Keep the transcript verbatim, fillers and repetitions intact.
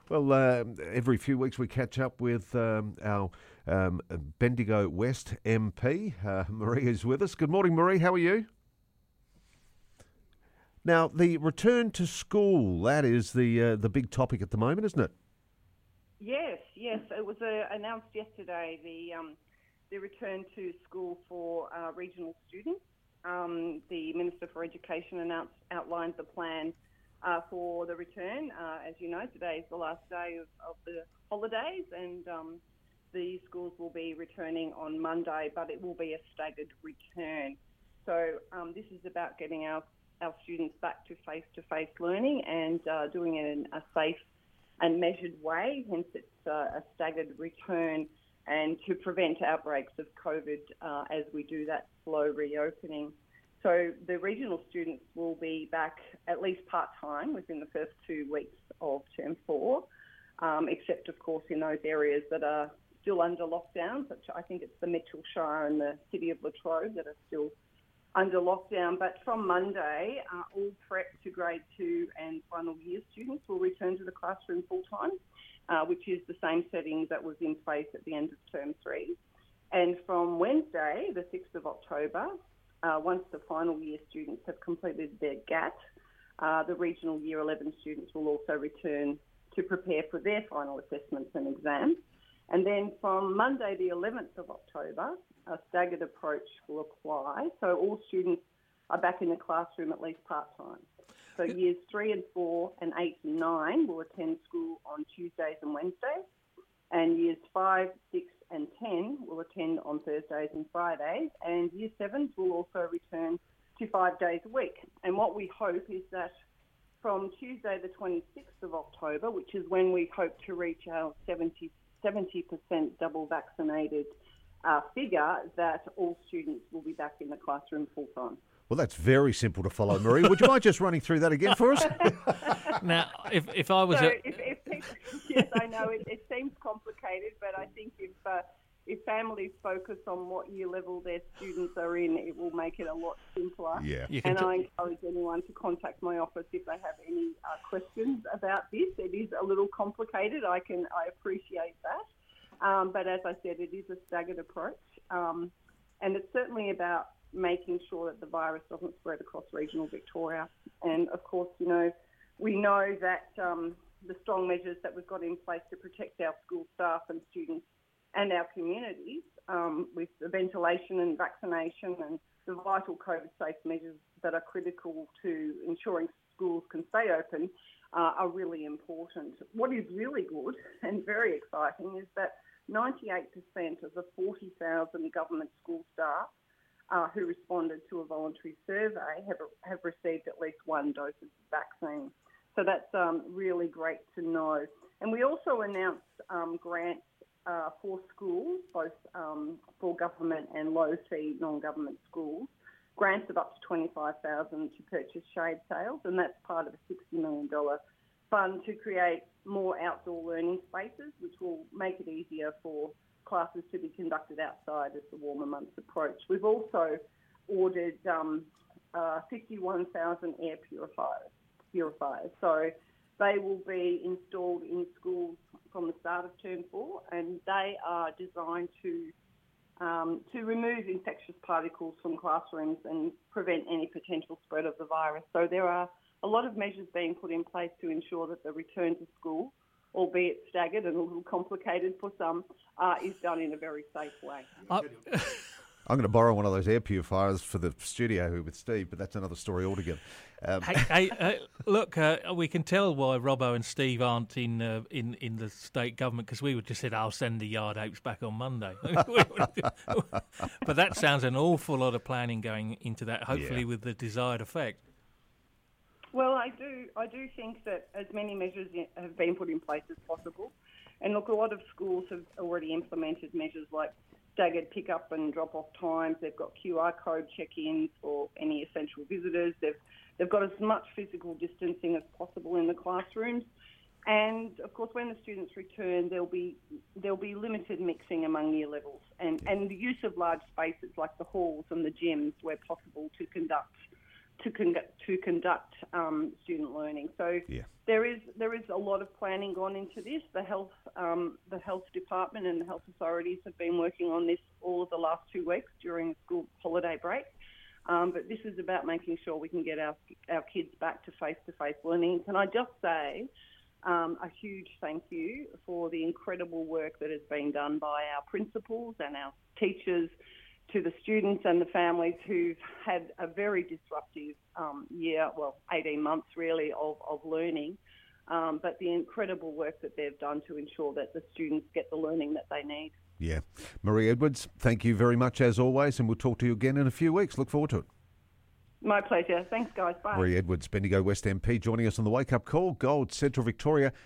Well, uh, every few weeks we catch up with um, our um, Bendigo West M P. Uh, Marie is with us. Good morning, Marie. How are you? Now, the return to school, that is the uh, the big topic at the moment, isn't it? Yes, yes. It was uh, announced yesterday, the um, the return to school for uh, regional students. Um, the Minister for Education announced outlined the plan uh, for the return. Uh, as you know, today is the last day of, of the holidays, and um, the schools will be returning on Monday, but it will be a staggered return. So um, this is about getting our, our students back to face-to-face learning and uh, doing it in a safe and measured way, hence it's uh, a staggered return, and to prevent outbreaks of COVID uh, as we do that slow reopening. So the regional students will be back at least part-time within the first two weeks of term four, um, except of course in those areas that are still under lockdown, such I think it's the Mitchell Shire and the city of Latrobe that are still under lockdown. But from Monday, uh, all prep to grade two and final year students will return to the classroom full-time, uh, which is the same setting that was in place at the end of term three. And from Wednesday, the sixth of October, uh, once the final year students have completed their G A T, uh, the regional year eleven students will also return to prepare for their final assessments and exams. And then from Monday, the eleventh of October, a staggered approach will apply. So all students are back in the classroom at least part-time. So years three and four and eight and nine will attend school on Tuesdays and Wednesdays. And years five, six and ten will attend on Thursdays and Fridays. And year sevens will also return to five days a week. And what we hope is that from Tuesday the twenty-sixth of October, which is when we hope to reach our seventy percent double vaccinated uh, figure, that all students will be back in the classroom full time. Well, that's very simple to follow, Marie. Would you mind just running through that again for us? Now, if if I was so a... if, if people, yes, I know it, it seems complicated, but I think if uh, if families focus on what year level their students are in, it will make it a lot simpler. Yeah. And t- I encourage anyone to contact my office if they have any uh, questions about this. It is a little complicated. I can I appreciate that, um, but as I said, it is a staggered approach, um, and it's certainly about making sure that the virus doesn't spread across regional Victoria. And of course, you know, we know that um, the strong measures that we've got in place to protect our school staff and students and our communities um, with the ventilation and vaccination and the vital COVID-safe measures that are critical to ensuring schools can stay open uh, are really important. What is really good and very exciting is that ninety-eight percent of the forty thousand government school staff Uh, who responded to a voluntary survey have, have received at least one dose of the vaccine. So that's um, really great to know. And we also announced um, grants uh, for schools, both um, for government and low-fee non-government schools, grants of up to twenty-five thousand dollars to purchase shade sails, and that's part of a sixty million dollars fund to create more outdoor learning spaces, which will make it easier for classes to be conducted outside as the warmer months approach. We've also ordered um, uh, fifty-one thousand air purifiers, purifiers. So they will be installed in schools from the start of term four, and they are designed to um, to remove infectious particles from classrooms and prevent any potential spread of the virus. So there are a lot of measures being put in place to ensure that the return to school, albeit staggered and a little complicated for some, uh, is done in a very safe way. I, I'm going to borrow one of those air purifiers for the studio with Steve, but that's another story altogether. Um, hey, hey uh, look, uh, we can tell why Robbo and Steve aren't in uh, in, in the state government, because we would just said, I'll send the yard apes back on Monday. But that sounds an awful lot of planning going into that, hopefully Yeah. with the desired effect. Well, I do I do think that as many measures have been put in place as possible. And look, a lot of schools have already implemented measures like staggered pick-up and drop-off times. They've got Q R code check-ins for any essential visitors. They've, they've got as much physical distancing as possible in the classrooms. And, of course, when the students return, there'll be there'll be limited mixing among year levels and, and the use of large spaces like the halls and the gyms where possible to conduct to con- to conduct um, student learning. So Yeah. there is there is a lot of planning gone into this. The health um, the health department and the health authorities have been working on this all of the last two weeks during the school holiday break. Um, but this is about making sure we can get our our kids back to face-to-face learning. Can I just say um, a huge thank you for the incredible work that has been done by our principals and our teachers, to the students and the families who've had a very disruptive um, year, well, eighteen months really, of, of learning, um, but the incredible work that they've done to ensure that the students get the learning that they need. Yeah. Marie Edwards, thank you very much as always, and we'll talk to you again in a few weeks. Look forward to it. My pleasure. Thanks, guys. Bye. Marie Edwards, Bendigo West M P, joining us on the Wake Up Call. Gold, Central Victoria